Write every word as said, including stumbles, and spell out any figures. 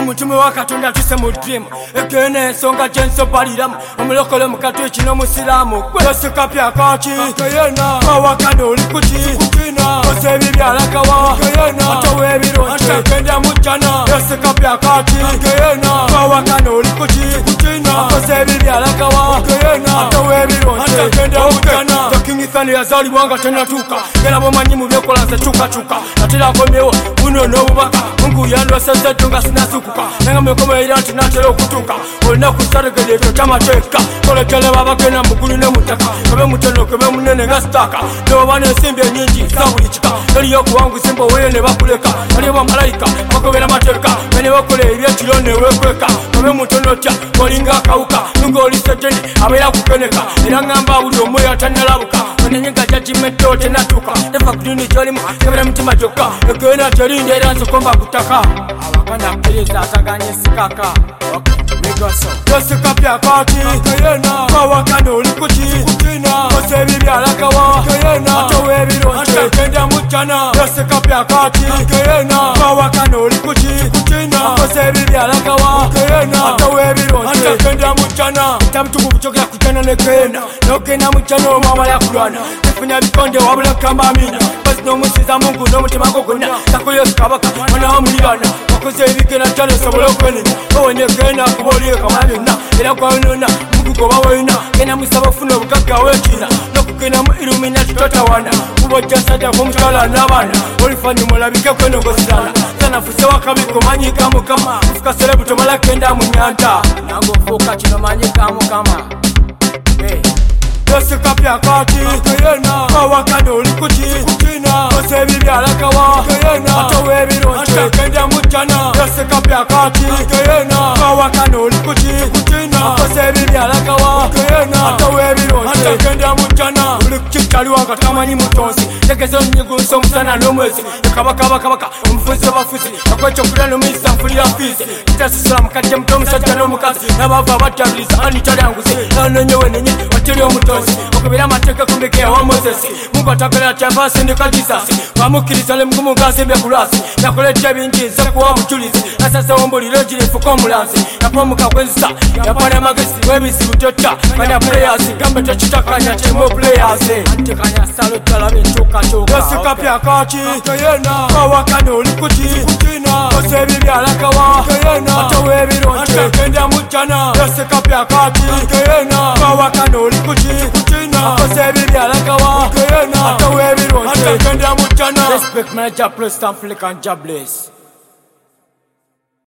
Omutume wa Katonda tuse mu dream ekene ensonga gyensobaliramu omulokole mukatwe kino musiramu yosikapya kaki kayena kawakano oli kuki kukina ose ebibyalakawa kayena atowe ebironje atekenda mujjana yosikapya kaki kayena kawakano oli kuki kukina ose ebibyalakawa kayena atowe ebironje atekenda mujjana Thani yazalibwa nga tennatuuka era bomanyi mu byekola nze cukacuka atera akomyewo buno n'obubaka mungu yandwasezetto nga sinasukuka nenga mwekomerera nti natera okutuuka olunaku sategede ekyo kyamateeka kolekele babagenda mugulu ne mutaka kabe mutono kebe munene nga sitaaka noba n'ensimbi ennyingi za buli kika eriyo okuwanguzi mboweyo ne bakuleka aliyo bamalayika bakobera mateeka bene bakola ebyekiro ne weekweka kabe mutono tya olinga akawuka ng'oli sejeni abeera kukeneka era ngamba buli omu yatannalabuka onenyenga jajimetto tenatuuka eva kudini gyolimu kebera mutima gyokka ekena terinda era nzikomba kutaka abakana akkiriza ataganye sikaka yosikapya kaki kayena kawakana oli kuki kukina ose ebibyalakawa kayena atowe ebironje atekenda mujjana yosikapya kaki kayena kawakana oli kuki kukina ose ebibyalakawa kayena atowe ebironje atekenda mujjana tamutukuvu kyogera kujjana ne kayena nogenda mujjana omwamala yakulwana efunya bikonde wabula kamba amina basi n'omusiza mungu n'omutima gwo gwonna takuyesu kabaka mwana wa muliraana wakoze ebigena jjana osobole okwenenya owenye kayena kuba oliyo kamala byonna era gwawonona mugugo bawolina genda musaba ofuna obugagga wekina n'okugenda mu iluminati totawana kuba ojja sajja k'omukyala n'abaana olifani mulabike kwenogosirana sanafuse wakabiko manyika mukama ofuka serebu tomala kenda mu nyanja nange ofuuka kino manyika mukama yosikapya kaki kayena kawakana oli kuki kukina ose ebibyalakawa kayena atowe ebironje atekenda mujjana yosikapya kaki kayena kawakana oli kuki kukina ose ebibyalakawa kayena atowe ebironje atekenda mujjana buli kikaliwa nga tamanyi mutonzi tegeza onyigusa omusana n'omwezi ekabakabakabaka omufuzi w'abafuzi akwekyokulya n'omuyisa nfulira fiizi kitasisula mukajja muto omusajja n'omukazi n'abava abatabiriza anitalyanguzi nanonyewe nenye wateri omutonzi okubira amateeka kumbekeya wa mozesi mungu atakolera kyava asindika jisasi wamukkiriza ne mugumu gazimbye ku lwasi yakoledde bingi nze kuwa mujulizi nasasawo mbuliro egirifuka omulanzi yapomuka gwenzisa yapana amagezi w'ebizibu totta kanya players gambe tekitakanya kimu players antekanya salo talabe enkyukakyuka yosikapya kaki kayena kawakana oli kuki kukina ose ebibyalakawa kayena atowe ebironje atekenda mujjana yosikapya kaki kayena kawakana oli kuki kukina ose ebibyalakawa kayena atowe ebironje atekenda mujjana respect manager plus African jobless.